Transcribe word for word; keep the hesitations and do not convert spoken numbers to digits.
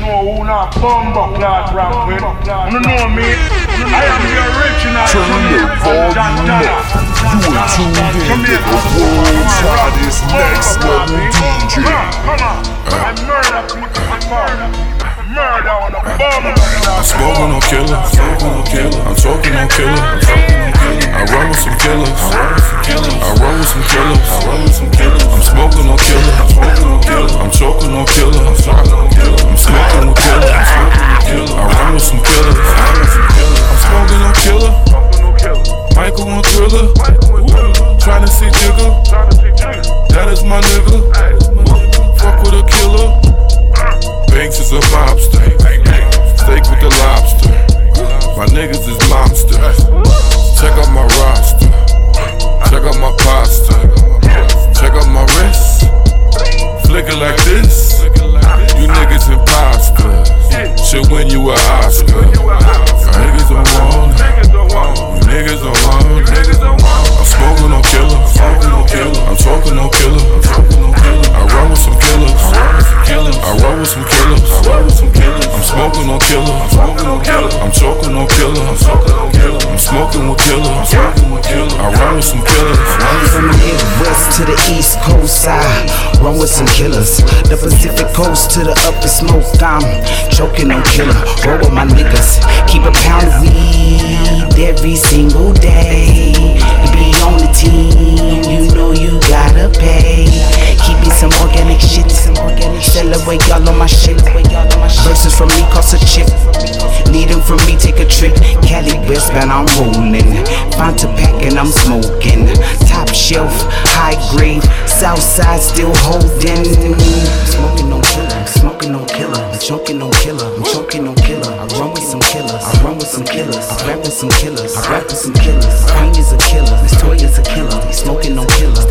know who not bumbo clad rap with. You know me? I am the original Jamaican You are tuned in to the world's hottest next level D J. Come on, I murder people, I murder. Murder on the bumbo. I'm smoking on killer, smoking on killer. I'm talking on killer, I'm talking on killer. I run with some killers, I run with some killers, I run with some killers. I'm smoking on killer, I'm smoking on killer. I'm choking on killer, I'm choking on killer. I'm smoking on killer, I'm smoking on killer. I run with some killers, I run with some killers. I'm smoking on killer, Michael on Thriller, trying to see Jigga. That is my nigga. Fuck with a killer. Banks is a mobster. Steak with the lobster. My niggas is monsters. Check out my roster. Check out my posture. Check out my wrist. Flick it like this. You niggas imposters. Should win you an Oscar. Niggas don't want it. You niggas don't want it. I'm smoking on killer. I'm talking on killer. I run with some killers. I run with some killers. I'm smoking on killer. I'm choking on killer. I'm smoking with killers. I run with some killers. From the Midwest to the East Coast, I run with some killers. The Pacific Coast to the upper smoke, I'm choking on killer. Roll with my niggas, keep a pound of weed every single day. You be on the team, you know you gotta pay. Keep me some organic shit, celebrate y'all on my shit. Verses from me cost a chip, need them from me, take a trip. Cali westbound, I'm rolling, Fanta pack and I'm smoking. Top shelf, high grade, south side still holding. Smoking on killer, smoking on killer, I'm choking on killer, I'm choking on killer. I run with some killers, I run with some killers, I rap with some killers, I rap with some killers. Queen is a killer, Miss Toy is a killer, he's smoking on killer.